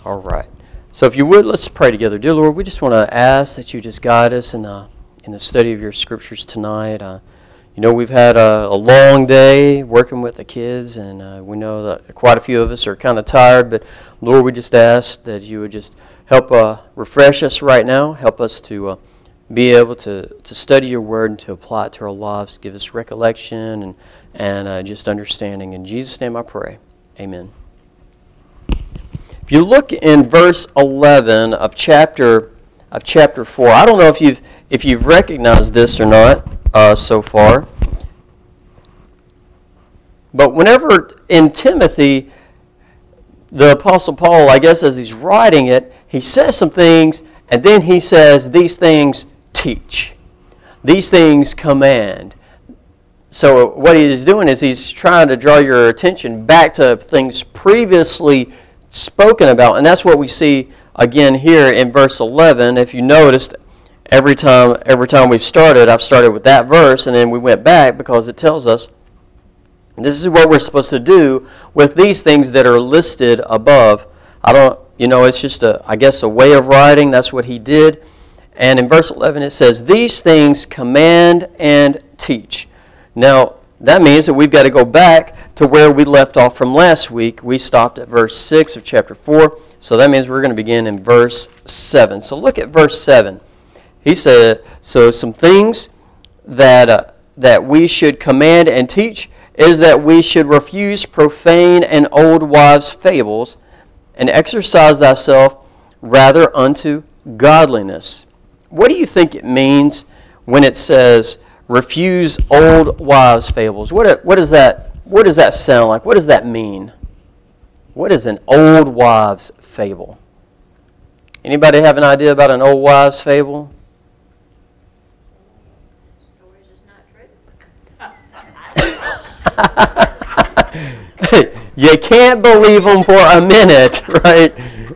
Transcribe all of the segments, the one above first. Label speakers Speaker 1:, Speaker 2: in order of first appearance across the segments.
Speaker 1: All right. So if you would, let's pray together. Dear Lord, we just want to ask that you just guide us in the study of your scriptures tonight. We've had a long day working with the kids, and we know that quite a few of us are kind of tired. But Lord, we just ask that you would just help refresh us right now. Help us to be able to study your word and to apply it to our lives. Give us recollection and just understanding. In Jesus' name I pray. Amen. If you look in verse 11 of chapter 4, I don't know if you've recognized this or not so far, but whenever in Timothy, the Apostle Paul, I guess as he's writing it, he says some things, and then he says, these things teach. These things command. So what he is doing is he's trying to draw your attention back to things previously spoken about, and that's what we see again here in verse 11. If you noticed, every time we've started, I've started with that verse, and then we went back because it tells us this is what we're supposed to do with these things that are listed above. It's just a way of writing. That's what he did. And in verse 11 it says, these things command and teach. Now, that means that we've got to go back to where we left off from last week. We stopped at verse 6 of chapter 4, so that means we're going to begin in verse 7. So look at verse 7. He said, so some things that we should command and teach is that we should refuse profane and old wives' fables and exercise thyself rather unto godliness. What do you think it means when it says refuse old wives' fables? What does that sound like? What does that mean? What is an old wives' fable? Anybody have an idea about an old wives' fable?
Speaker 2: Stories is not true.
Speaker 1: You can't believe them for a minute, right?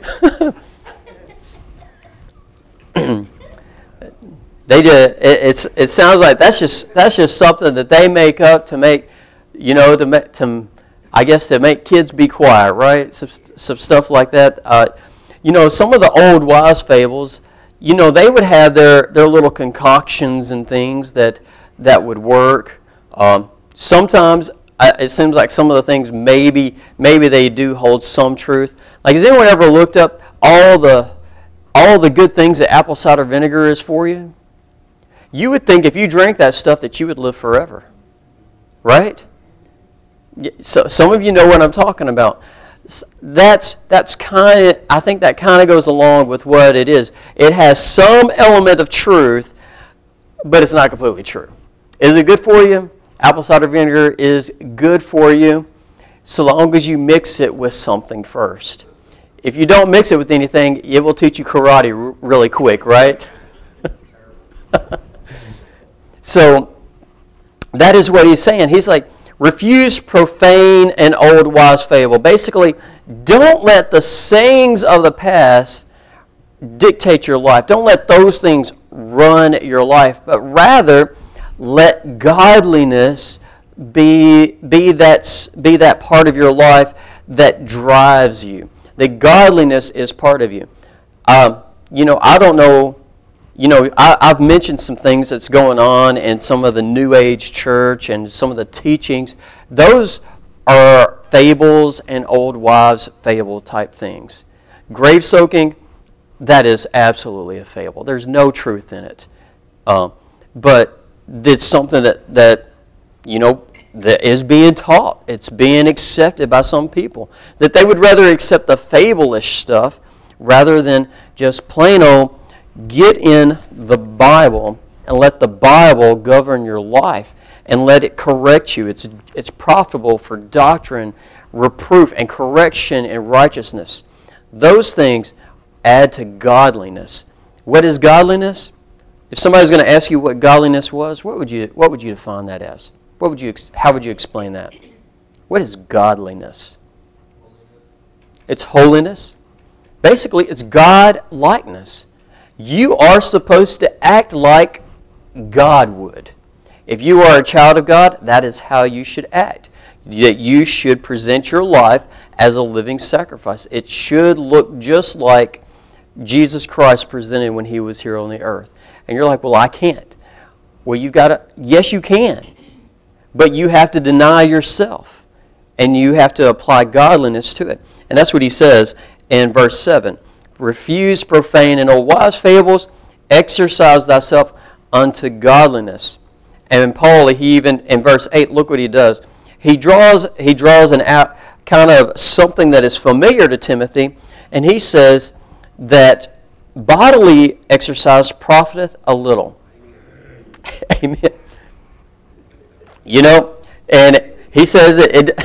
Speaker 1: It sounds like that's just something that they make up to make, to make kids be quiet, right? Some stuff like that. Some of the old wives' fables, they would have their little concoctions and things that would work. Sometimes it seems like some of the things maybe they do hold some truth. Like, has anyone ever looked up all the good things that apple cider vinegar is for you? You would think if you drank that stuff that you would live forever, right? So some of you know what I'm talking about. That's kind of, I think that kind of goes along with what it is. It has some element of truth, but it's not completely true. Is it good for you? Apple cider vinegar is good for you so long as you mix it with something first. If you don't mix it with anything, it will teach you karate really quick, right? So that is what he's saying. He's like, refuse profane and old wives' fable. Basically, don't let the sayings of the past dictate your life. Don't let those things run your life, but rather let godliness be that part of your life that drives you. The godliness is part of you. I don't know. I've mentioned some things that's going on in some of the New Age church and some of the teachings. Those are fables and old wives' fable type things. Grave soaking, that is absolutely a fable. There's no truth in it. But it's something that is being taught. It's being accepted by some people. That they would rather accept the fable-ish stuff rather than just plain old get in the Bible and let the Bible govern your life and let it correct you. It's profitable for doctrine, reproof, and correction in righteousness. Those things add to godliness. What is godliness? If somebody's going to ask you what godliness was, what would you define that as? How would you explain that? What is godliness? It's holiness. Basically, it's God-likeness. You are supposed to act like God would. If you are a child of God, that is how you should act. that you should present your life as a living sacrifice. It should look just like Jesus Christ presented when he was here on the earth. And you're like, well, I can't. Well, you've got to, yes, you can. But you have to deny yourself. And you have to apply godliness to it. And that's what he says in verse 7. Refuse profane and old wives' fables. Exercise thyself unto godliness. And in Paul, he even, in verse 8, look what he does. He draws an out, kind of something that is familiar to Timothy. And he says that bodily exercise profiteth a little. Amen. You know, and he says it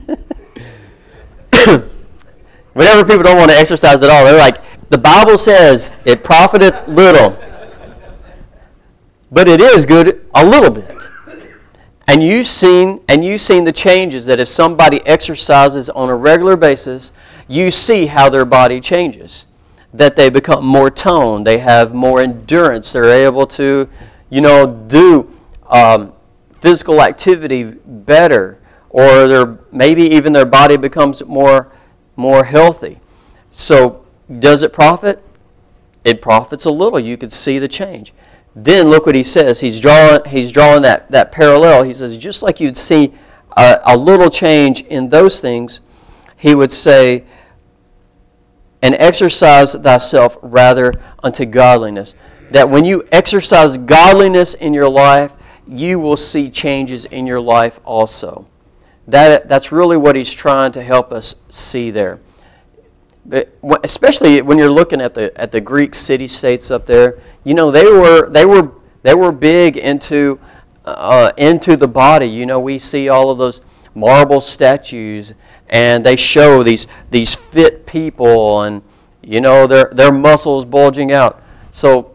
Speaker 1: whenever people don't want to exercise at all, they're like, the Bible says it profiteth little. But it is good a little bit. And you've seen the changes that if somebody exercises on a regular basis, you see how their body changes. That they become more toned, they have more endurance, they're able to, do physical activity better, or maybe even their body becomes more healthy. So does it profit? It profits a little. You could see the change. Then look what he says. He's drawing that parallel. He says, just like you'd see a little change in those things, he would say, and exercise thyself rather unto godliness. That when you exercise godliness in your life, you will see changes in your life also. That's really what he's trying to help us see there. Especially when you're looking at the Greek city-states up there, they were big into the body. We see all of those marble statues, and they show these fit people, and their muscles bulging out. So,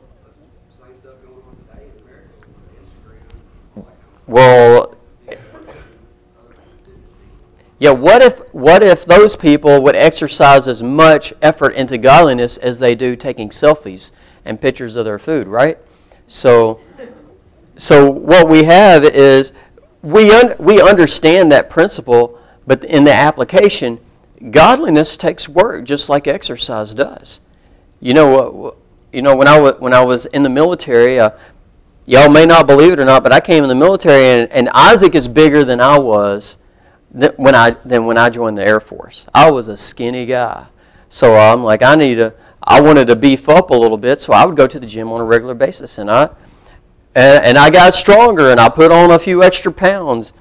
Speaker 1: well, yeah, what if those people would exercise as much effort into godliness as they do taking selfies and pictures of their food, right? So what we have is we understand that principle, but in the application, godliness takes work just like exercise does. When I was in the military, y'all may not believe it or not, but I came in the military, and Isaac is bigger than I was. When I joined the Air Force. I was a skinny guy. So I'm like, I wanted to beef up a little bit, so I would go to the gym on a regular basis. And I got stronger, and I put on a few extra pounds.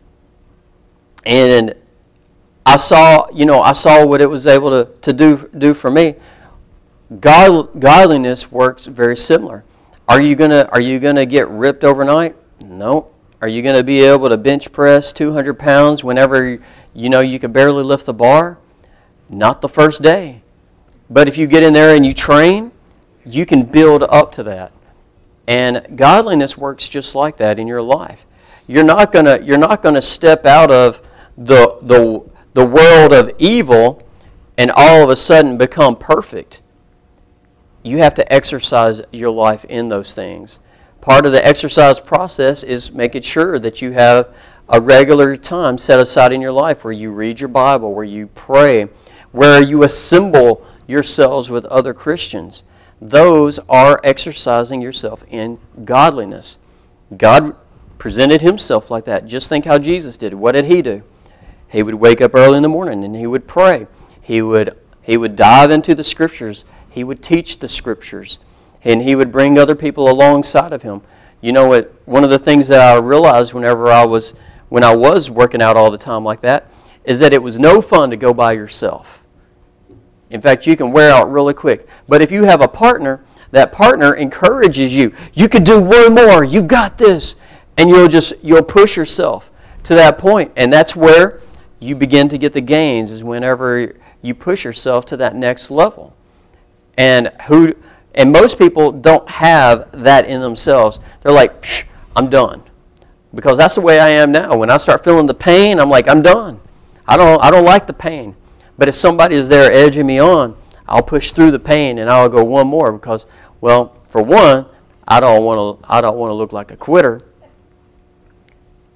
Speaker 1: And I saw what it was able to do for me. Godliness works very similar. Are you gonna get ripped overnight? No. Are you going to be able to bench press 200 pounds whenever you can barely lift the bar? Not the first day. But if you get in there and you train, you can build up to that. And godliness works just like that in your life. You're not gonna step out of the world of evil and all of a sudden become perfect. You have to exercise your life in those things. Part of the exercise process is making sure that you have a regular time set aside in your life where you read your Bible, where you pray, where you assemble yourselves with other Christians. Those are exercising yourself in godliness. God presented himself like that. Just think how Jesus did. What did he do? He would wake up early in the morning and he would pray. He would dive into the Scriptures. He would teach the Scriptures. And he would bring other people alongside of him. One of the things that I realized when I was working out all the time like that is that it was no fun to go by yourself. In fact, you can wear out really quick. But if you have a partner, that partner encourages you. You could do one more. You got this. And you'll push yourself to that point. And that's where you begin to get the gains, is whenever you push yourself to that next level. And most people don't have that in themselves. They're like, I'm done. Because that's the way I am now. When I start feeling the pain, I'm like, I'm done. I don't like the pain. But if somebody is there edging me on, I'll push through the pain and I'll go one more because, well, for one, I don't want to look like a quitter.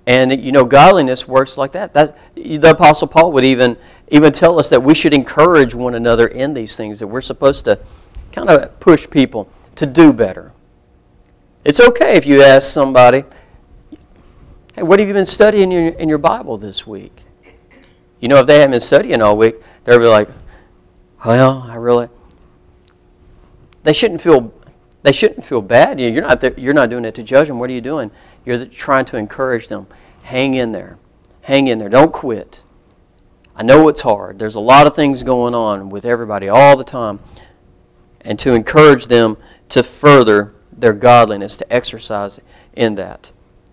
Speaker 1: And, godliness works like that. The Apostle Paul would even tell us that we should encourage one another in these things, that we're supposed to kind of push people to do better. It's okay if you ask somebody, hey, what have you been studying in your Bible this week? If they haven't been studying all week, they'll be like, well, they shouldn't feel bad. You're not doing it to judge them. What are you doing? You're trying to encourage them. Hang in there. Hang in there. Don't quit. I know it's hard. There's a lot of things going on with everybody all the time. And to encourage them to further their godliness, to exercise in that.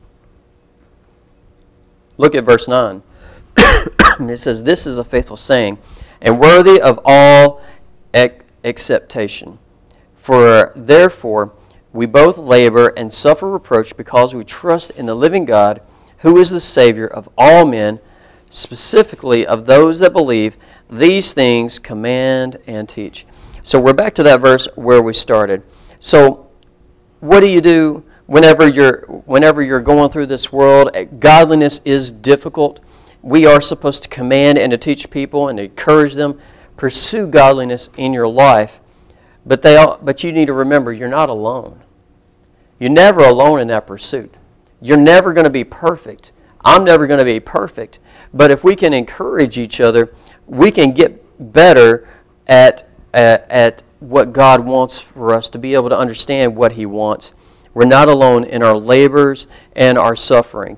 Speaker 1: Look at verse 9. It says, this is a faithful saying, and worthy of all acceptation. For therefore we both labor and suffer reproach because we trust in the living God, who is the Savior of all men, specifically of those that believe. These things command and teach. So we're back to that verse where we started. So what do you do whenever you're going through this world? Godliness is difficult. We are supposed to command and to teach people and to encourage them. Pursue godliness in your life. But you need to remember, you're not alone. You're never alone in that pursuit. You're never going to be perfect. I'm never going to be perfect. But if we can encourage each other, we can get better at what God wants for us, to be able to understand what He wants. We're not alone in our labors and our suffering.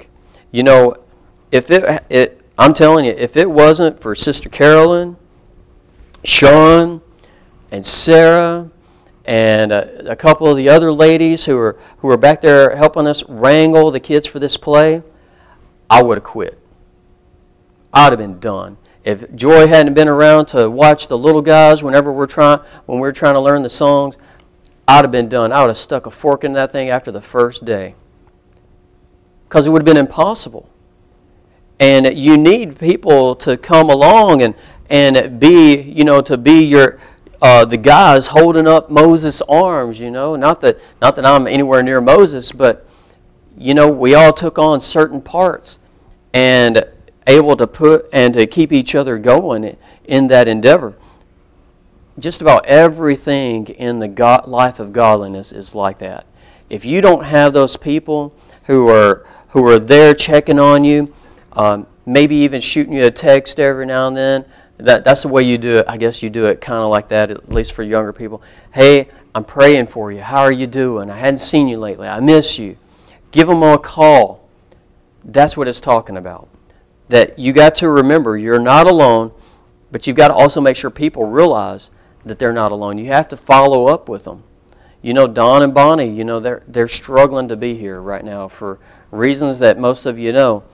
Speaker 1: I'm telling you, if it wasn't for Sister Carolyn, Sean, and Sarah, and a couple of the other ladies who were back there helping us wrangle the kids for this play, I would have quit. I'd have been done. If Joy hadn't been around to watch the little guys when we're trying to learn the songs, I'd have been done. I would have stuck a fork in that thing after the first day. Because it would have been impossible. And you need people to come along and be, to be your the guys holding up Moses' arms, Not that I'm anywhere near Moses, but we all took on certain parts and able to put and to keep each other going in that endeavor. Just about everything in the life of godliness is like that. If you don't have those people who are there checking on you, maybe even shooting you a text every now and then, that's the way you do it. I guess you do it kind of like that, at least for younger people. Hey, I'm praying for you. How are you doing? I hadn't seen you lately. I miss you. Give them a call. That's what it's talking about. That you got to remember you're not alone, but you've got to also make sure people realize that they're not alone. You have to follow up with them. Don and Bonnie, they're struggling to be here right now for reasons that most of you know.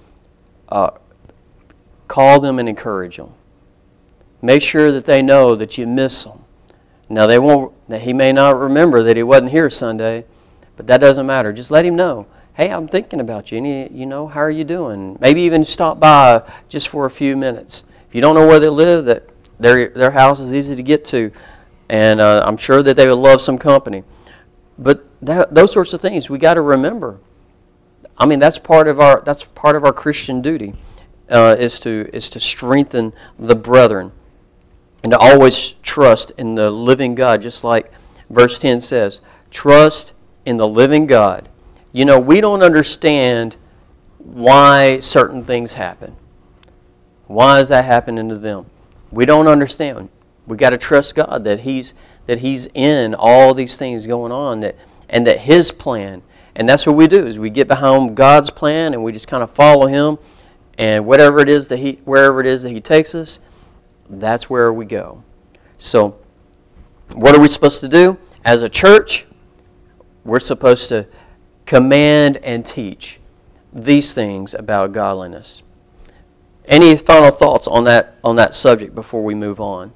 Speaker 1: Call them and encourage them. Make sure that they know that you miss them. Now he may not remember that he wasn't here Sunday, but that doesn't matter. Just let him know. Hey, I'm thinking about you. How are you doing? Maybe even stop by just for a few minutes. If you don't know where they live, that their house is easy to get to, and I'm sure that they would love some company. But those sorts of things we got to remember. I mean, that's part of our Christian duty, is to strengthen the brethren, and to always trust in the living God, just like verse 10 says. Trust in the living God. We don't understand why certain things happen. Why is that happening to them? We don't understand. We got to trust God that He's in all these things going on, and that His plan. And that's what we do, is we get behind God's plan and we just kind of follow Him, and wherever it is that He takes us, that's where we go. So, what are we supposed to do? As a church, we're supposed to command and teach these things about godliness. Any final thoughts on that subject before we move on?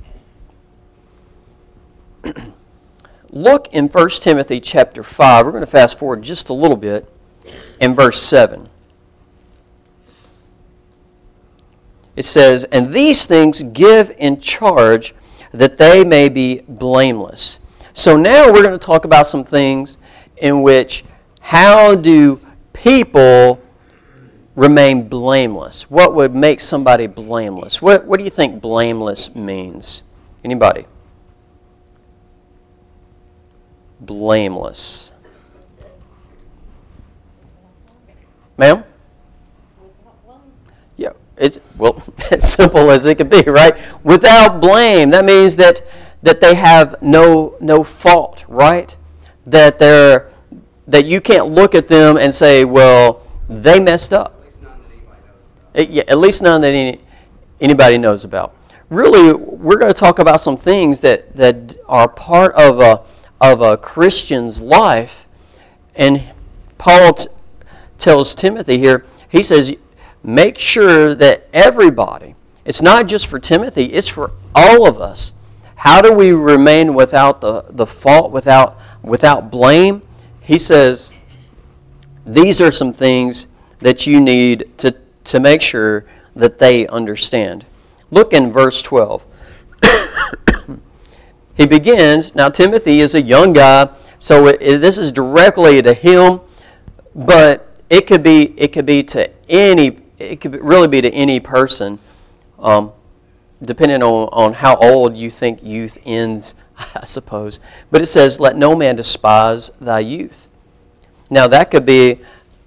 Speaker 1: Look in 1 Timothy chapter 5. We're going to fast forward just a little bit in verse 7. It says, "And these things give in charge that they may be blameless." So now we're going to talk about some things in which, how do people remain blameless. What would make somebody blameless? What do you think blameless means? Anybody? Blameless. Ma'am? Yeah, it's as simple as it could be, right? Without blame. That means that they have no fault, right? That you can't look at them and say, well, they messed up. At least none that anybody knows about. Really, we're going to talk about some things that are part of a Christian's life. And Paul tells Timothy here, he says, make sure that everybody, it's not just for Timothy, it's for all of us. How do we remain without the fault, without blame? He says, these are some things that you need to make sure that they understand. Look in verse 12. He begins, now Timothy is a young guy, so this is directly to him, but it could really be to any person, depending on how old you think youth ends, I suppose. But it says, let no man despise thy youth. Now that could be,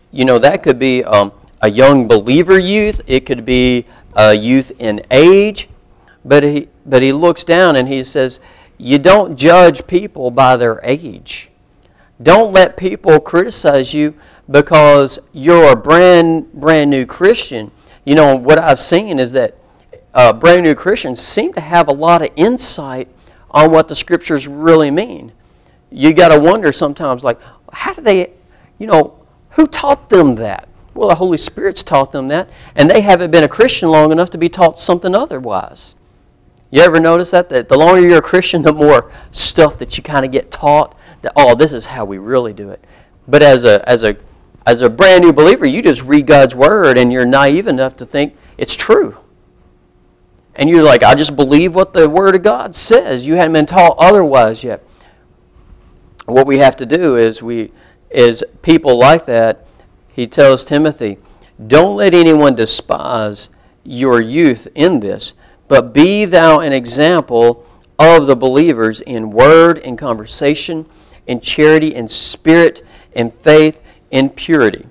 Speaker 1: a young believer youth. It could be a youth in age. But he looks down and he says, you don't judge people by their age. Don't let people criticize you because you're a brand new Christian. What I've seen is that brand new Christians seem to have a lot of insight on what the Scriptures really mean. You got to wonder sometimes, like, how do they, who taught them that? Well, the Holy Spirit's taught them that, and they haven't been a Christian long enough to be taught something otherwise. You ever notice that the longer you're a Christian, the more stuff that you kind of get taught that, oh, this is how we really do it. But as a brand new believer, you just read God's Word and you're naive enough to think it's true. And you're like, I just believe what the Word of God says. You hadn't been taught otherwise yet. What we have to do is people like that, he tells Timothy, don't let anyone despise your youth in this, but be thou an example of the believers in word, in conversation, in charity, in spirit, in faith, in purity.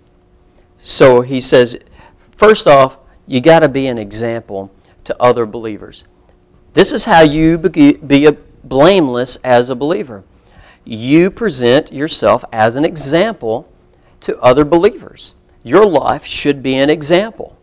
Speaker 1: So he says, first off, you got to be an example to other believers. This is how you be blameless as a believer. You present yourself as an example to other believers. Your life should be an example.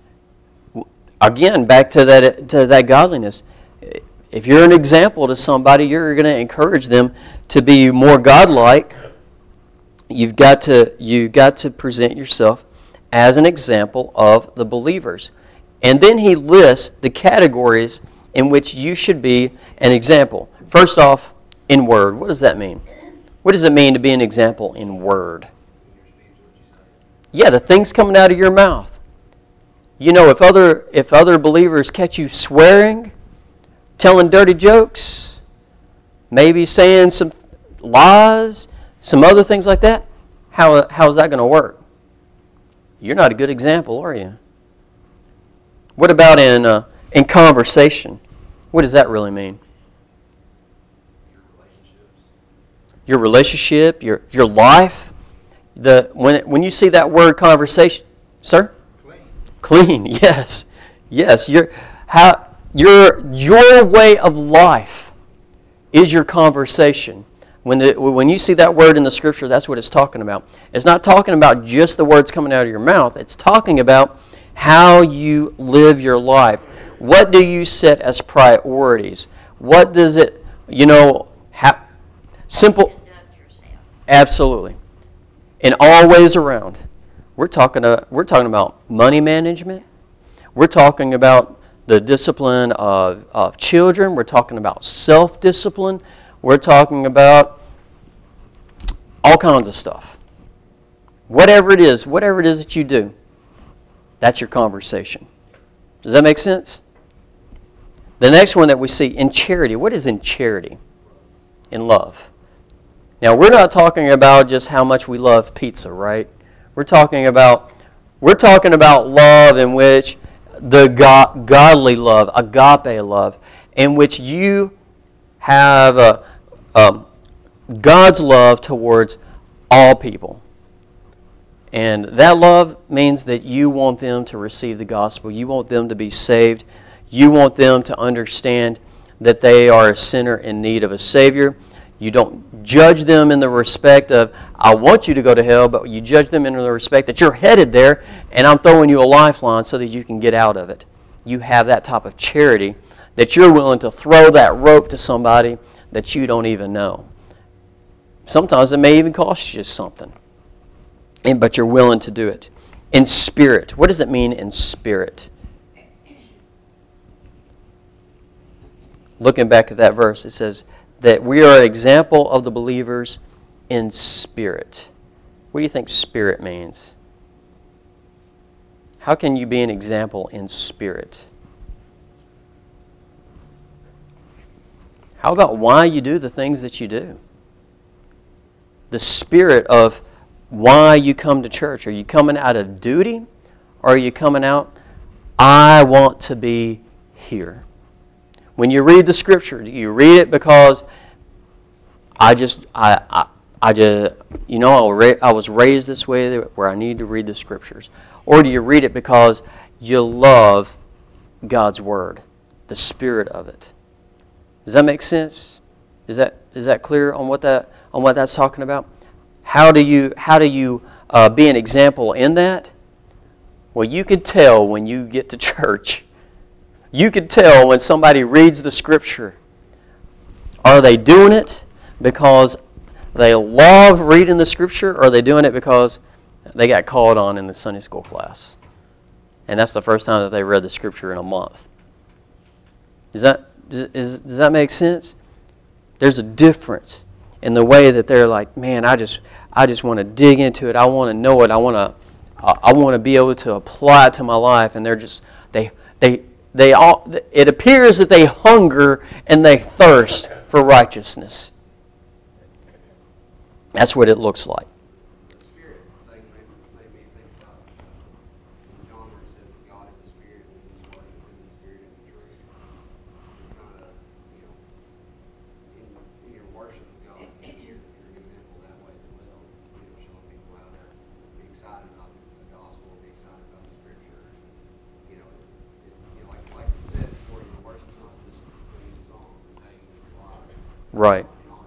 Speaker 1: Again, back to that godliness. If you're an example to somebody, you're going to encourage them to be more godlike. You've got to present yourself as an example of the believers. And then he lists the categories in which you should be an example. First off, in word. What does that mean? What does it mean to be an example in word? Yeah, the things coming out of your mouth. If other believers catch you swearing, telling dirty jokes, maybe saying some lies, some other things like that, how is that going to work? You're not a good example, are you? What about in conversation? What does that really mean? Your relationship, your life. When you see that word conversation, sir? Clean, yes. Your way of life is your conversation. When you see that word in the Scripture, that's what it's talking about. It's not talking about just the words coming out of your mouth. It's talking about how you live your life. What do you set as priorities? What does it, simple. Absolutely. In all ways around. We're talking about money management. We're talking about the discipline of children. We're talking about self-discipline. We're talking about all kinds of stuff. Whatever it is that you do, that's your conversation. Does that make sense? The next one that we see, in charity. What is in charity? In love. Now, we're not talking about just how much we love pizza, right? We're talking about We're talking about love in which the godly love, agape love, in which you have God's love towards all people. And that love means that you want them to receive the gospel. You want them to be saved. You want them to understand that they are a sinner in need of a Savior. You don't judge them in the respect of, I want you to go to hell, but you judge them in the respect that you're headed there, and I'm throwing you a lifeline so that you can get out of it. You have that type of charity that you're willing to throw that rope to somebody that you don't even know. Sometimes it may even cost you something, but you're willing to do it. In spirit. What does it mean in spirit? Looking back at that verse, it says that we are an example of the believers in spirit. What do you think spirit means? How can you be an example in spirit? How about why you do the things that you do? The spirit of why you come to church. Are you coming out of duty? Or are you coming out, I want to be here? When you read the Scripture, do you read it because I was raised this way where I need to read the Scriptures? Or do you read it because you love God's Word, the spirit of it? Does that make sense? Is that clear on what that's talking about? How do you be an example in that? Well, you can tell when you get to church. You can tell when somebody reads the Scripture. Are they doing it because they love reading the Scripture, or are they doing it because they got called on in the Sunday school class? And that's the first time that they read the Scripture in a month. Does that make sense? There's a difference in the way that they're like, man, I just want to dig into it. I want to know it. I want to be able to apply it to my life. And they're just it appears that they hunger and they thirst for righteousness. That's what it looks like.
Speaker 2: The spirit thing made me think about John where it says that God is a spirit and He's working with the spirit and the truth. Kind of, in your worship of God, you're an example that way as well. Showing people how to be excited about the gospel, be excited about the Scripture. Like you said before, worship's not just singing a song and taking it live.
Speaker 1: Right.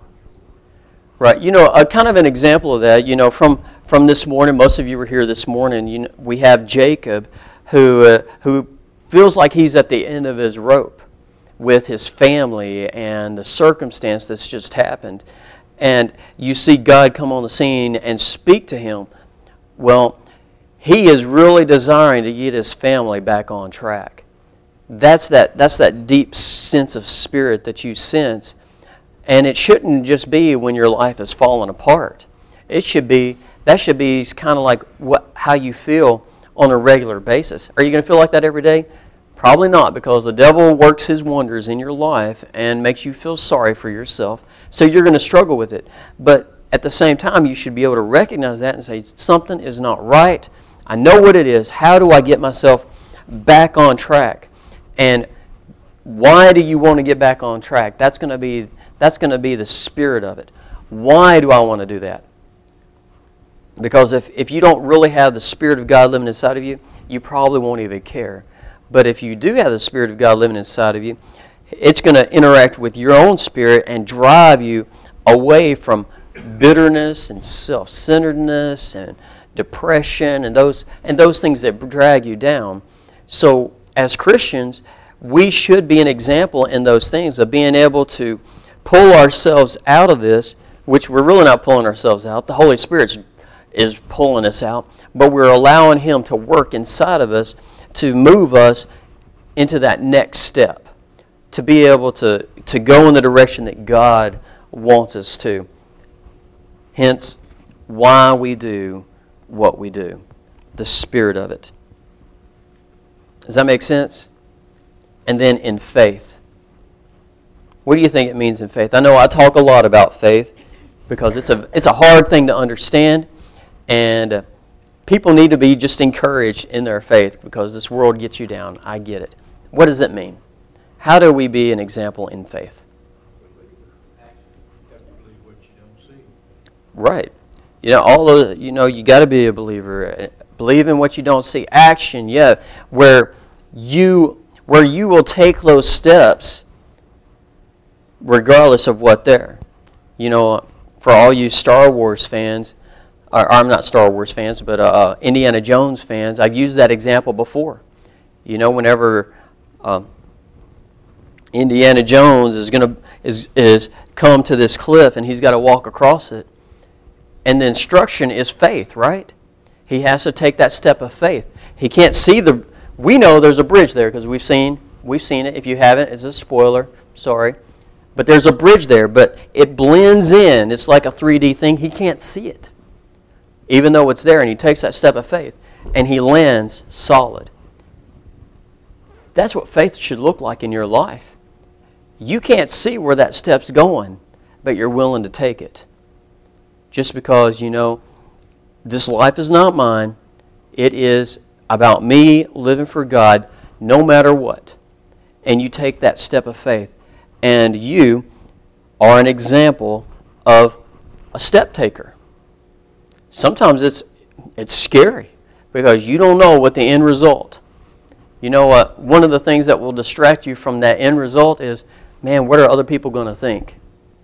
Speaker 1: Right. Kind of an example of that, from this morning, most of you were here this morning, we have Jacob who feels like he's at the end of his rope with his family and the circumstance that's just happened. And you see God come on the scene and speak to him. Well, he is really desiring to get his family back on track. That's that deep sense of spirit that you sense. And it shouldn't just be when your life is falling apart. That should be kind of like how you feel on a regular basis. Are you going to feel like that every day? Probably not, because the devil works his wonders in your life and makes you feel sorry for yourself. So you're going to struggle with it. But at the same time, you should be able to recognize that and say, something is not right. I know what it is. How do I get myself back on track? And why do you want to get back on track? That's going to be the spirit of it. Why do I want to do that? Because if you don't really have the Spirit of God living inside of you, you probably won't even care. But if you do have the Spirit of God living inside of you, it's going to interact with your own spirit and drive you away from bitterness and self-centeredness and depression and those things that drag you down. So as Christians, we should be an example in those things of being able to pull ourselves out of this, which we're really not pulling ourselves out. The Holy Spirit is pulling us out, but we're allowing Him to work inside of us to move us into that next step, to be able to go in the direction that God wants us to. Hence, why we do what we do. The spirit of it. Does that make sense? And then in faith. What do you think it means in faith? I know I talk a lot about faith because it's a hard thing to understand, and people need to be just encouraged in their faith because this world gets you down. I get it. What does it mean? How do we be an example in faith? Right. You got to be a believer. Believe in what you don't see. Action, yeah, where you will take those steps regardless of what they're. For all you Star Wars fans, or I'm not Star Wars fans, but Indiana Jones fans, I've used that example before. Whenever Indiana Jones is come to this cliff and he's got to walk across it, and the instruction is faith, right? He has to take that step of faith. He can't see we know there's a bridge there because we've seen it. If you haven't, it's a spoiler. Sorry. But there's a bridge there, but it blends in. It's like a 3D thing. He can't see it, even though it's there, and he takes that step of faith, and he lands solid. That's what faith should look like in your life. You can't see where that step's going, but you're willing to take it. Just because, this life is not mine. It is about me living for God no matter what. And you take that step of faith. And you are an example of a step taker. Sometimes it's scary because you don't know what the end result. You know what? One of the things that will distract you from that end result is, man, what are other people going to think?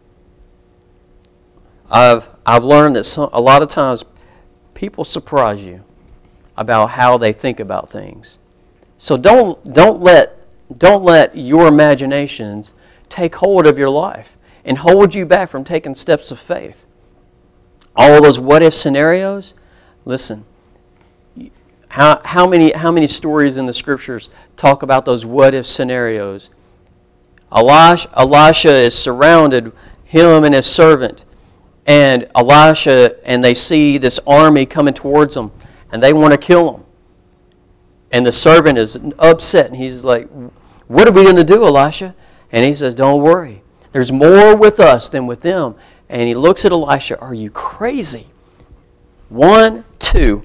Speaker 1: I've learned that a lot of times people surprise you about how they think about things. So don't let your imaginations take hold of your life and hold you back from taking steps of faith. All those what-if scenarios, listen, how many stories in the Scriptures talk about those what-if scenarios? Elisha is surrounded, him and his servant, and they see this army coming towards them, and they want to kill him. And the servant is upset, and he's like, what are we going to do, Elisha? And he says, don't worry. There's more with us than with them. And he looks at Elisha, are you crazy? 1, 2,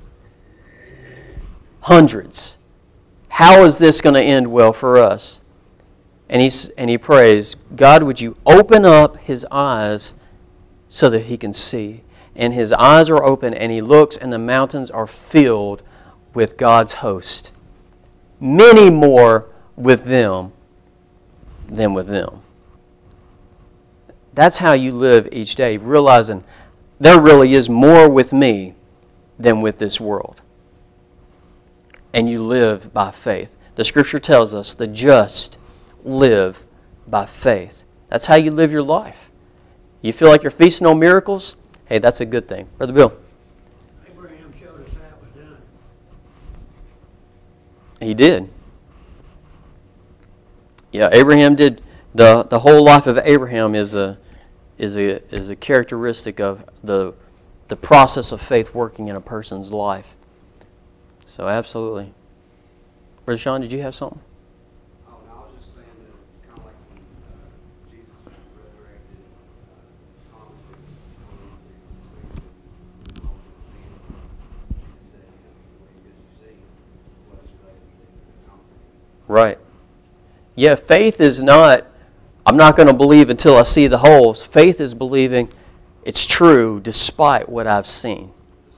Speaker 1: hundreds. How is this going to end well for us? And he prays, God, would you open up his eyes so that he can see? And his eyes are open, and he looks, and the mountains are filled with God's host. Many more with them than with them. That's how you live each day, realizing there really is more with me than with this world. And you live by faith. The Scripture tells us the just live by faith. That's how you live your life. You feel like you're feasting on miracles? Hey, that's a good thing. Brother Bill.
Speaker 3: Abraham showed us how it was done.
Speaker 1: He did. Yeah, Abraham did. The whole life of Abraham is a characteristic of the process of faith working in a person's life. So absolutely. Brother Sean, did you have something?
Speaker 2: Oh, no, I was just saying that it's kind of like when Jesus was resurrected, Thomas was going into the tomb, Jesus said, because you see, blessed are they who believe and not see.
Speaker 1: Right. Yeah, faith is not, I'm not going to believe until I see the holes. Faith is believing it's true despite what I've seen.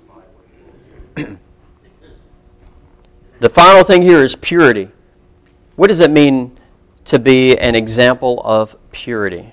Speaker 1: The final thing here is purity. What does it mean to be an example of purity?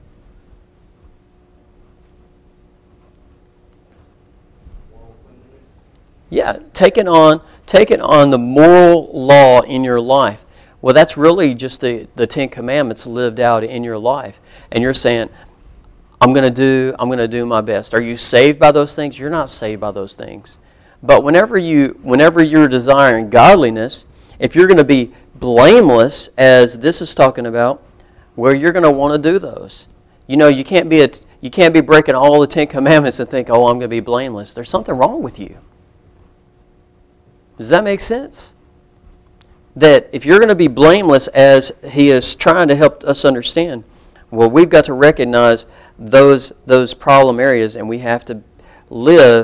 Speaker 1: Yeah, taking on the moral law in your life. Well, that's really just the Ten Commandments lived out in your life. And you're saying, I'm going to do my best. Are you saved by those things? You're not saved by those things. But whenever you're desiring godliness, if you're going to be blameless, as this is talking about, well, you're going to want to do those. You can't be breaking all the Ten Commandments and think, oh, I'm going to be blameless. There's something wrong with you. Does that make sense? That if you're going to be blameless, as he is trying to help us understand, well, we've got to recognize those problem areas, and we have to live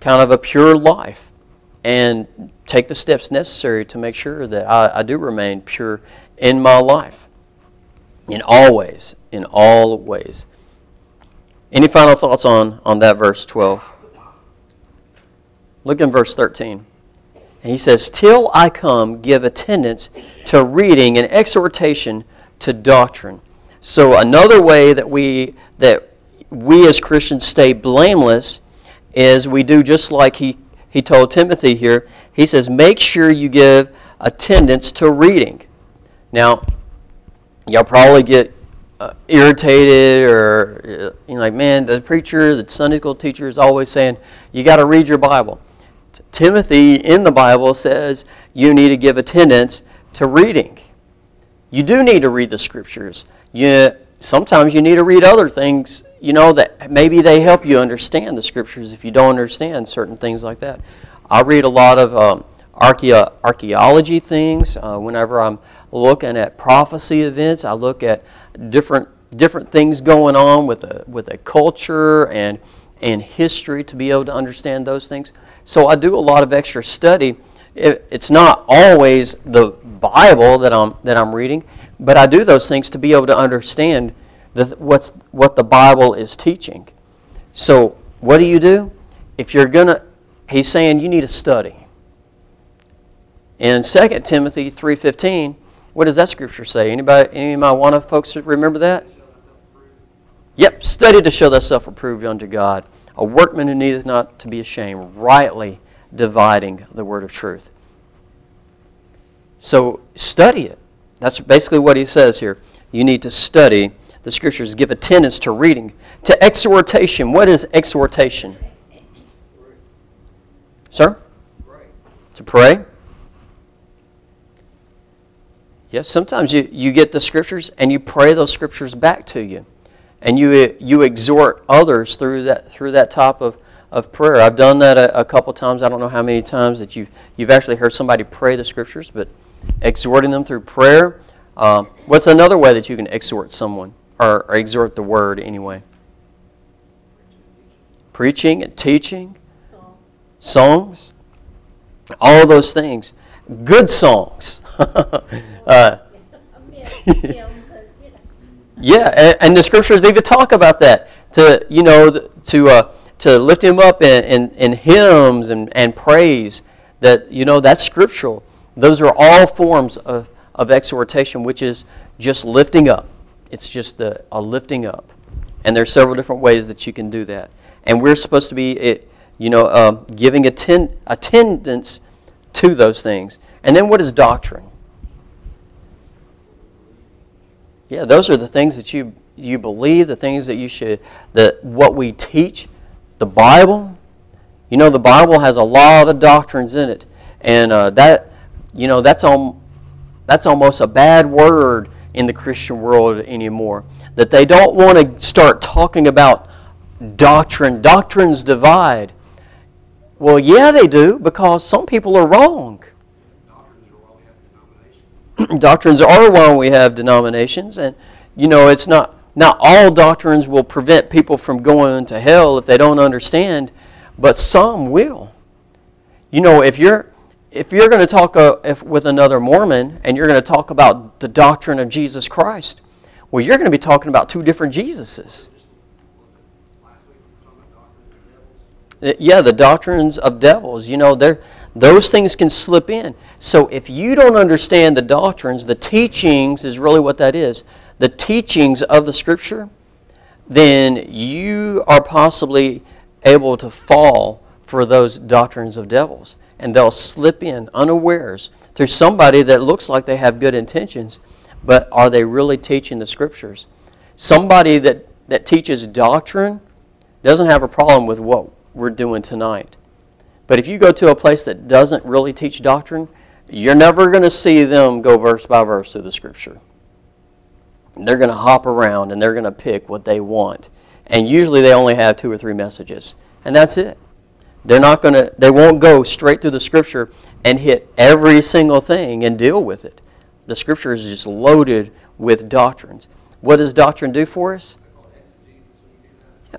Speaker 1: kind of a pure life and take the steps necessary to make sure that I do remain pure in my life. In all ways. In all ways. Any final thoughts on that verse 12? Look in verse 13. And he says, "Till I come, give attendance to reading and exhortation to doctrine." So another way that we as Christians stay blameless is we do just like he told Timothy here. He says, make sure you give attendance to reading. Now, y'all probably get irritated or like, man, the preacher, the Sunday school teacher is always saying, you got to read your Bible. Timothy in the Bible says you need to give attendance to reading. You do need to read the Scriptures. Sometimes you need to read other things, that maybe they help you understand the Scriptures if you don't understand certain things like that. I read a lot of archaeology things. Whenever I'm looking at prophecy events, I look at different things going on with a culture and history to be able to understand those things. So I do a lot of extra study. It's not always the Bible that I'm reading, but I do those things to be able to understand what the Bible is teaching. So what do? If you're he's saying you need to study. In 2 Timothy 3:15, what does that scripture say? Any of my one of folks remember that? Yep, study to show thyself approved unto God, a workman who needeth not to be ashamed, rightly dividing the word of truth. So study it. That's basically what he says here. You need to study the Scriptures, give attendance to reading, to exhortation. What is exhortation? Sir?
Speaker 2: Pray.
Speaker 1: To pray? Yes, sometimes you get the Scriptures and you pray those Scriptures back to you. And you exhort others through that type of prayer. I've done that a couple times. I don't know how many times that you've actually heard somebody pray the Scriptures, but exhorting them through prayer. What's another way that you can exhort someone, or exhort the Word anyway? Preaching and teaching. Songs. All those things. Good songs. Yeah, and the Scriptures even talk about that. To lift Him up in hymns and praise. That's scriptural. Those are all forms of exhortation, which is just lifting up. It's just a lifting up. And there's several different ways that you can do that. And we're supposed to be, giving attendance to those things. And then what is doctrine? Yeah, those are the things that you believe, the things that what we teach. The Bible, the Bible has a lot of doctrines in it. And that's almost a bad word in the Christian world anymore. That they don't want to start talking about doctrine. Doctrines divide. Well, yeah, they do, because some people are wrong. Doctrines are why we have denominations. And, it's not all doctrines will prevent people from going to hell if they don't understand, but some will. If you're going to talk with another Mormon and you're going to talk about the doctrine of Jesus Christ, well, you're going to be talking about two different Jesuses. Yeah, the doctrines of devils. Those things can slip in. So if you don't understand the doctrines, the teachings is really what that is. The teachings of the Scripture, then you are possibly able to fall for those doctrines of devils. And they'll slip in unawares through somebody that looks like they have good intentions, but are they really teaching the Scriptures? Somebody that teaches doctrine doesn't have a problem with what we're doing tonight. But if you go to a place that doesn't really teach doctrine, you're never going to see them go verse by verse through the Scripture. They're going to hop around and they're going to pick what they want. And usually they only have 2 or 3 messages. And that's it. They won't go straight through the Scripture and hit every single thing and deal with it. The Scripture is just loaded with doctrines. What does doctrine do for us?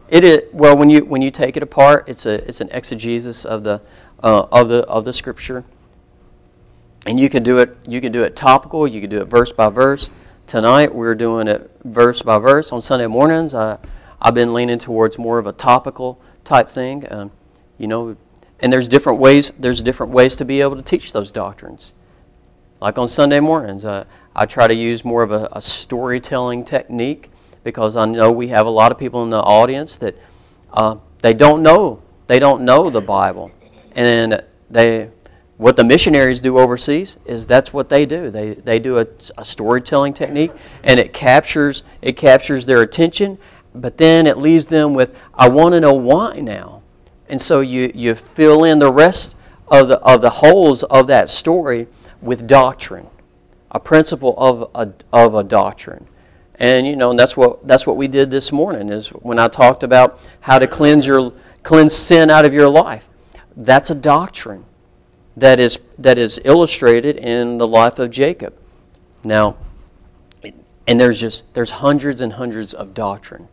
Speaker 1: It is, well, when you take it apart, it's an exegesis of the Scripture, and you can do it topical. You can do it verse by verse. Tonight we're doing it verse by verse. On Sunday mornings, I've been leaning towards more of a topical type thing. And there's different ways. There's different ways to be able to teach those doctrines. Like on Sunday mornings, I try to use more of a storytelling technique, because I know we have a lot of people in the audience that they don't know the Bible, and what the missionaries do overseas is that's what they do. They do a storytelling technique, and it captures their attention, but then it leaves them with, I want to know why now, and so you fill in the rest of the holes of that story with doctrine, a principle of a doctrine. And and that's what we did this morning, is when I talked about how to cleanse sin out of your life. That's a doctrine that is illustrated in the life of Jacob. Now, and there's hundreds and hundreds of doctrine.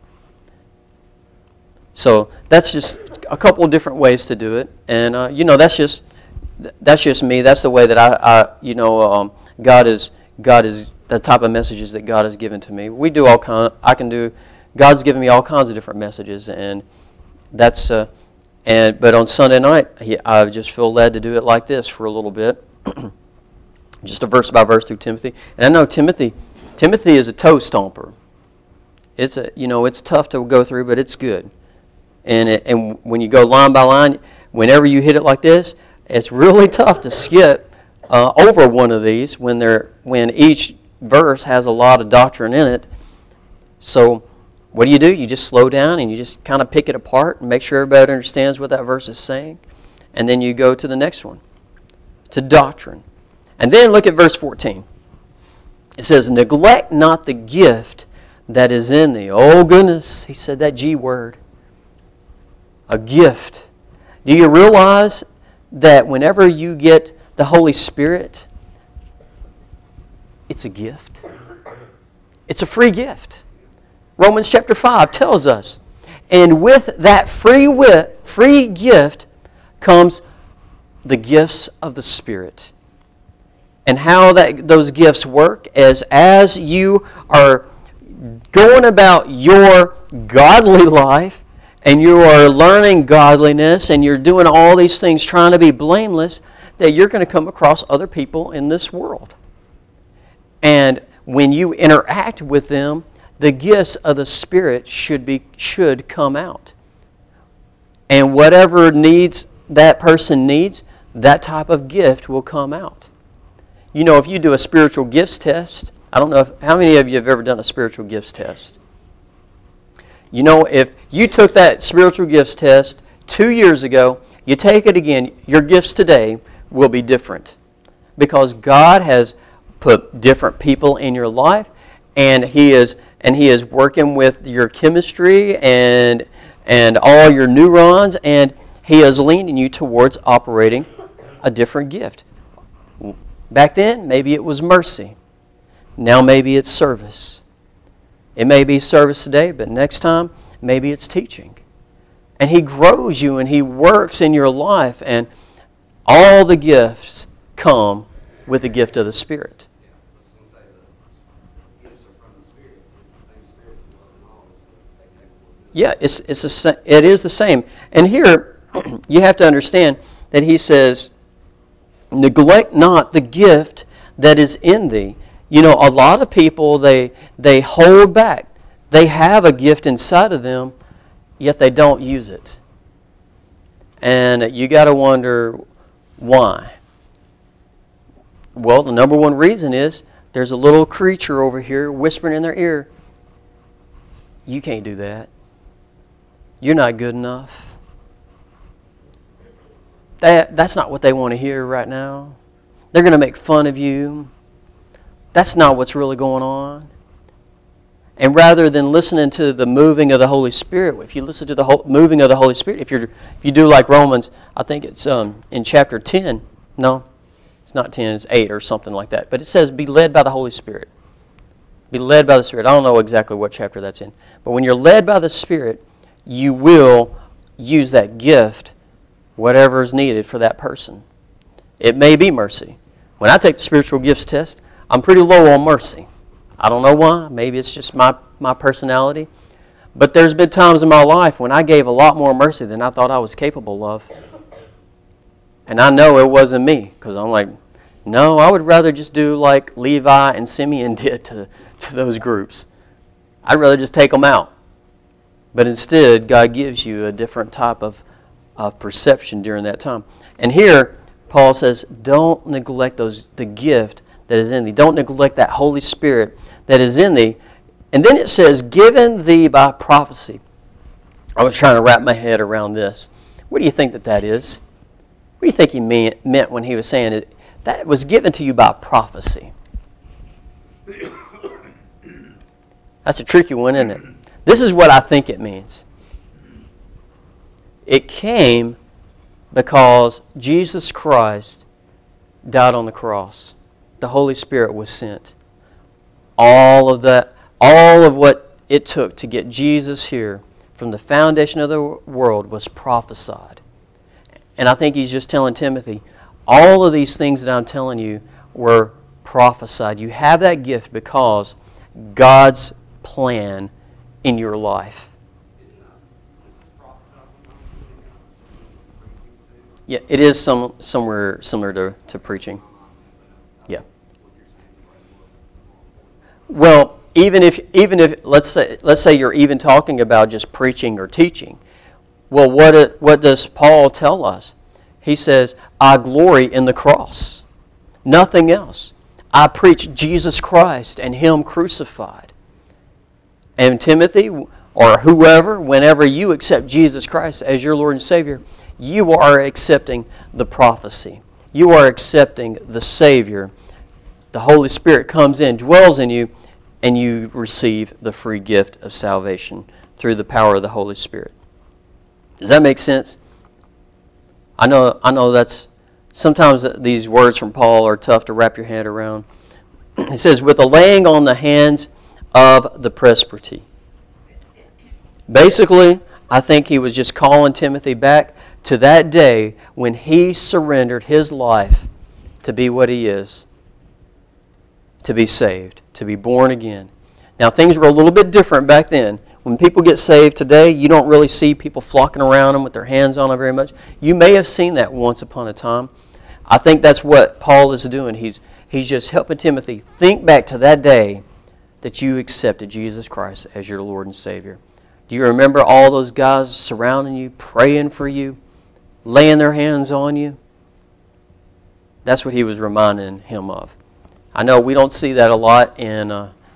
Speaker 1: So that's just a couple of different ways to do it, and that's just me. That's the way that God is the type of messages that God has given to me. We do God's given me all kinds of different messages, and that's but on Sunday night I just feel led to do it like this for a little bit, just a verse by verse through Timothy. And I know Timothy is a toe stomper. It's tough to go through, but it's good. And when you go line by line, whenever you hit it like this, it's really tough to skip over one of these when each verse has a lot of doctrine in it. So what do? You just slow down and you just kind of pick it apart and make sure everybody understands what that verse is saying. And then you go to the next one, to doctrine. And then look at verse 14. It says, neglect not the gift that is in thee. Oh goodness, he said that G word. A gift. Do you realize that whenever you get the Holy Spirit, it's a gift? It's a free gift. Romans chapter 5 tells us. And with that free gift comes the gifts of the Spirit. And how those gifts work is, as you are going about your godly life, and you are learning godliness, and you're doing all these things trying to be blameless, that you're going to come across other people in this world. And when you interact with them, the gifts of the Spirit should come out. And whatever needs that person needs, that type of gift will come out. If you do a spiritual gifts test, I don't know how many of you have ever done a spiritual gifts test. If you took that spiritual gifts test 2 years ago, you take it again, your gifts today will be different. Because God has put different people in your life, and He is working with your chemistry and all your neurons, and He is leading you towards operating a different gift. Back then, maybe it was mercy. Now maybe it's service. It may be service today, but next time, maybe it's teaching. And He grows you and He works in your life, and all the gifts come with the gift of the Spirit. Yeah, it is the same. And here, you have to understand that He says, neglect not the gift that is in thee. A lot of people, they hold back. They have a gift inside of them, yet they don't use it. And you got to wonder why. Well, the number one reason is there's a little creature over here whispering in their ear, you can't do that. You're not good enough. That's not what they want to hear right now. They're going to make fun of you. That's not what's really going on. And rather than listening to the moving of the Holy Spirit, if you listen to the moving of the Holy Spirit, if you do like Romans, I think it's in chapter 10. No, it's not 10, it's 8 or something like that. But it says, be led by the Holy Spirit. Be led by the Spirit. I don't know exactly what chapter that's in. But when you're led by the Spirit, you will use that gift, whatever is needed for that person. It may be mercy. When I take the spiritual gifts test, I'm pretty low on mercy. I don't know why. Maybe it's just my personality. But there's been times in my life when I gave a lot more mercy than I thought I was capable of. And I know it wasn't me, because I'm like, no, I would rather just do like Levi and Simeon did to those groups. I'd rather just take them out. But instead, God gives you a different type of perception during that time. And here, Paul says, don't neglect the gift that is in thee. Don't neglect that Holy Spirit that is in thee. And then it says, given thee by prophecy. I was trying to wrap my head around this. What do you think that is? What do you think he meant when he was saying it? That was given to you by prophecy. That's a tricky one, isn't it? This is what I think it means. It came because Jesus Christ died on the cross. The Holy Spirit was sent. All of what it took to get Jesus here from the foundation of the world was prophesied. And I think he's just telling Timothy, all of these things that I'm telling you were prophesied. You have that gift because God's plan in your life. Yeah, it is somewhere similar to preaching. Yeah. Well, even if let's say you're even talking about just preaching or teaching. Well, what does Paul tell us? He says, I glory in the cross. Nothing else. I preach Jesus Christ and Him crucified. And Timothy, or whoever, whenever you accept Jesus Christ as your Lord and Savior, you are accepting the prophecy. You are accepting the Savior. The Holy Spirit comes in, dwells in you, and you receive the free gift of salvation through the power of the Holy Spirit. Does that make sense? I know that's sometimes these words from Paul are tough to wrap your head around. He says, with the laying on the hands of the presbytery. Basically, I think he was just calling Timothy back to that day when he surrendered his life to be what he is, to be saved, to be born again. Now, things were a little bit different back then. When people get saved today, you don't really see people flocking around them with their hands on them very much. You may have seen that once upon a time. I think that's what Paul is doing. He's just helping Timothy think back to that day that you accepted Jesus Christ as your Lord and Savior. Do you remember all those guys surrounding you, praying for you, laying their hands on you? That's what he was reminding him of. I know we don't see that a lot in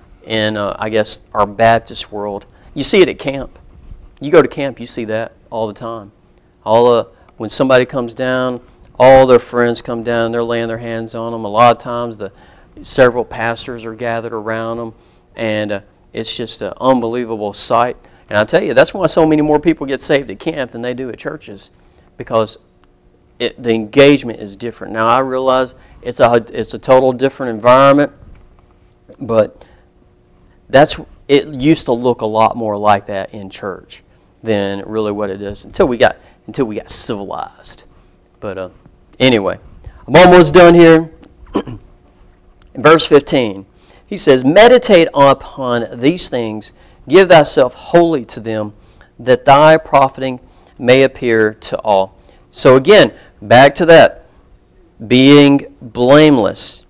Speaker 1: I guess, our Baptist world. You see it at camp. You go to camp, you see that all the time. When somebody comes down, all their friends come down, they're laying their hands on them. A lot of times several pastors are gathered around them, and it's just an unbelievable sight. And I tell you, that's why so many more people get saved at camp than they do at churches, because the engagement is different. Now, I realize it's a total different environment, but it used to look a lot more like that in church than really what it is until we got civilized. But anyway, I'm almost done here. In verse 15, he says, meditate upon these things, give thyself wholly to them, that thy profiting may appear to all. So again, back to that, being blameless.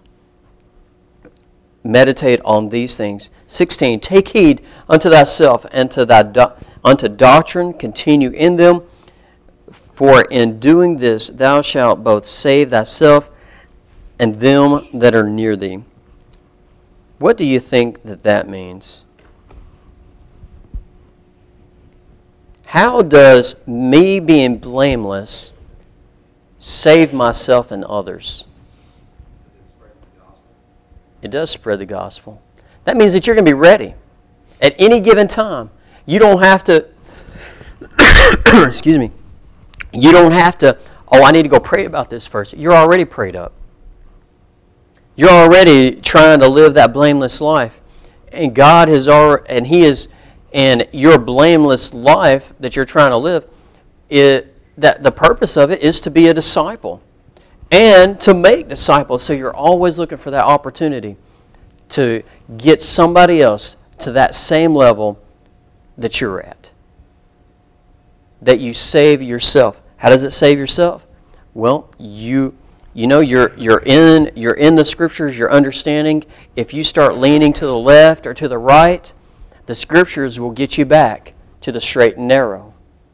Speaker 1: Meditate on these things. 16, take heed unto thyself and unto doctrine, continue in them, for in doing this thou shalt both save thyself and them that are near thee. What do you think that means? How does me being blameless save myself and others? It does spread the gospel. That means that you're going to be ready at any given time. You don't have to, excuse me, you don't have to, I need to go pray about this first. You're already prayed up. You're already trying to live that blameless life. And God has already, and He And your blameless life that you're trying to live, that the purpose of it is to be a disciple and to make disciples. So you're always looking for that opportunity to get somebody else to that same level that you're at. That you save yourself. How does it save yourself? Well, you're in the Scriptures, you're understanding. If you start leaning to the left or to the right, the Scriptures will get you back to the straight and narrow.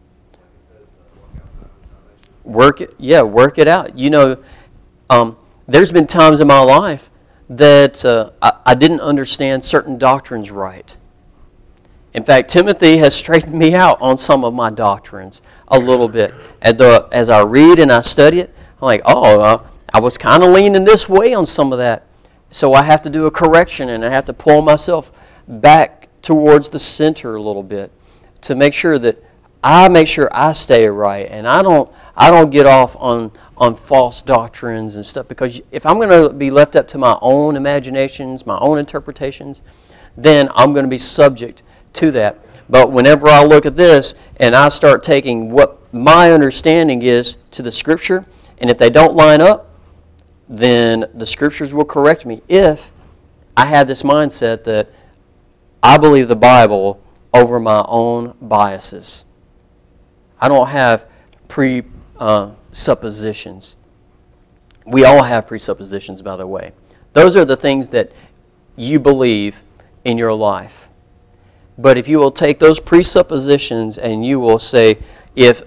Speaker 1: Work it out. There's been times in my life that I didn't understand certain doctrines right. In fact, Timothy has straightened me out on some of my doctrines a little bit. As I read and I study it, I'm like, I was kind of leaning this way on some of that. So I have to do a correction, and I have to pull myself back towards the center a little bit to make sure that I stay right, and I don't get off on false doctrines and stuff, because if I'm going to be left up to my own imaginations, my own interpretations, then I'm going to be subject to that. But whenever I look at this and I start taking what my understanding is to the Scripture, and if they don't line up, then the Scriptures will correct me if I have this mindset that I believe the Bible over my own biases. I don't have presuppositions. We all have presuppositions, by the way. Those are the things that you believe in your life. But if you will take those presuppositions and you will say, if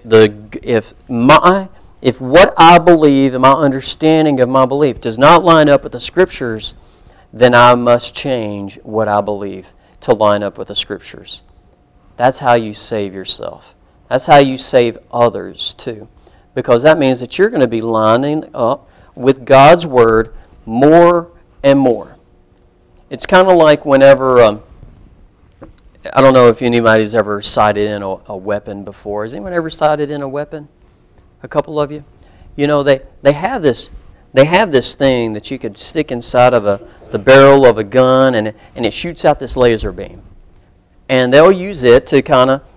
Speaker 1: what I believe and my understanding of my belief does not line up with the Scriptures, then I must change what I believe to line up with the Scriptures. That's how you save yourself. That's how you save others too. Because that means that you're going to be lining up with God's Word more and more. It's kind of like whenever, I don't know if anybody's ever sighted in a weapon before. Has anyone ever sighted in a weapon? A couple of you? You know, they have this thing that you could stick inside of the barrel of a gun, and it shoots out this laser beam. And they'll use it to kind of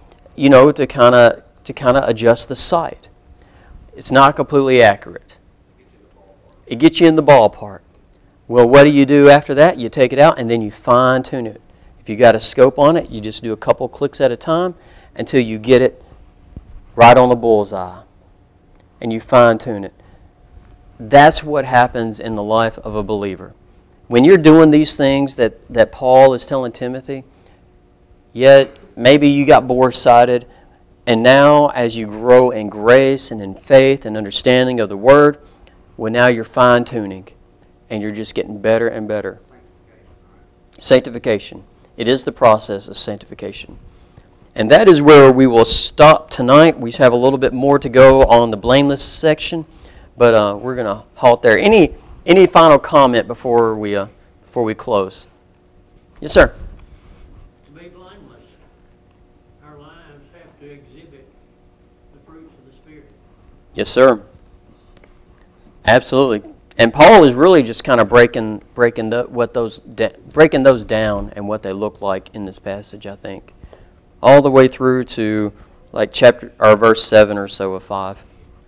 Speaker 1: adjust the sight. It's not completely accurate. It gets you in the ballpark. Well, what do you do after that? You take it out and then you fine tune it. If you got a scope on it, you just do a couple clicks at a time until you get it right on the bullseye. And you fine tune it. That's what happens in the life of a believer. When you're doing these things that Paul is telling Timothy, yet maybe you got bore-sighted, and now as you grow in grace and in faith and understanding of the Word, well, now you're fine-tuning, and you're just getting better and better. Sanctification. It is the process of sanctification. And that is where we will stop tonight. We have a little bit more to go on the blameless section, but we're going to halt there. Any final comment before we close? Yes, sir.
Speaker 3: To be blameless, our lives have to exhibit the fruits of the Spirit.
Speaker 1: Yes, sir. Absolutely. And Paul is really just kind of breaking those down and what they look like in this passage, I think, all the way through to like verse 7 or so of 5.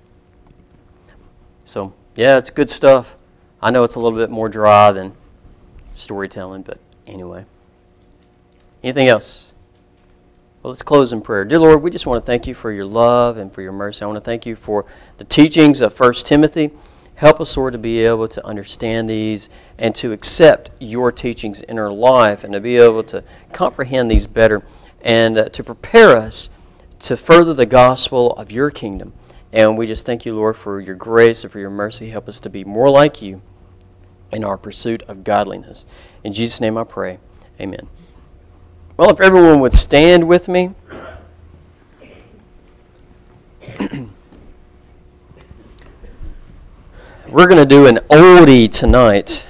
Speaker 1: So yeah, it's good stuff. I know it's a little bit more dry than storytelling, but anyway. Anything else? Well, let's close in prayer. Dear Lord, we just want to thank you for your love and for your mercy. I want to thank you for the teachings of 1 Timothy. Help us, Lord, to be able to understand these and to accept your teachings in our life and to be able to comprehend these better and to prepare us to further the gospel of your kingdom. And we just thank you, Lord, for your grace and for your mercy. Help us to be more like you in our pursuit of godliness. In Jesus' name I pray. Amen. Well, if everyone would stand with me. We're going to do an oldie tonight.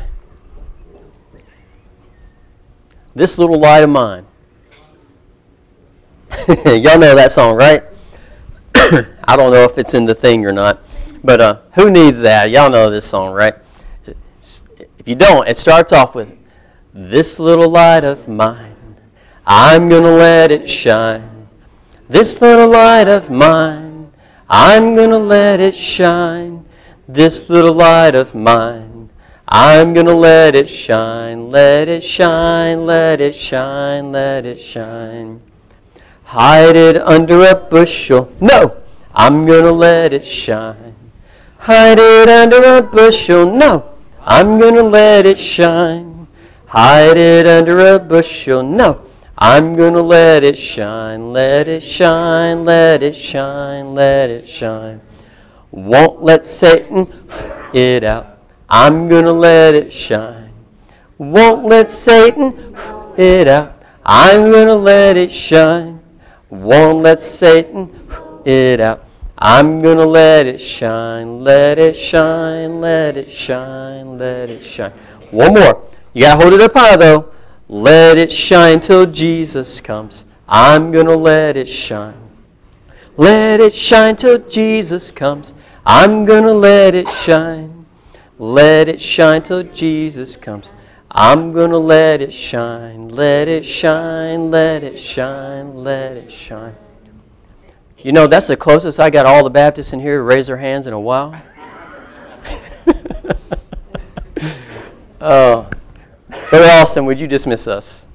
Speaker 1: This Little Light of Mine. Y'all know that song, right? I don't know if it's in the thing or not. But who needs that? Y'all know this song, right? If you don't, it starts off with, "This little light of mine, I'm going to let it shine. This little light of mine, I'm going to let it shine. This little light of mine, I'm going to let it shine. Let it shine, let it shine, let it shine. Hide it under a bushel. No, I'm going to let it shine. Hide it under a bushel. No, I'm going to let it shine. Hide it under a bushel. No, I'm going to let it shine. Let it shine, let it shine, let it shine. Won't let Satan it out. I'm going to let it shine. Won't let Satan it out. I'm going to let it shine. Won't let Satan it out. I'm going to let it shine. Let it shine, let it shine, let it shine. One more. You got to hold it up high though. Let it shine till Jesus comes. I'm going to let it shine. Let it shine till Jesus comes. I'm going to let it shine. Let it shine till Jesus comes. I'm going to let it shine. Let it shine, let it shine, let it shine. You know, that's the closest I got all the Baptists in here to raise their hands in a while. Oh, Brother Austin, would you dismiss us?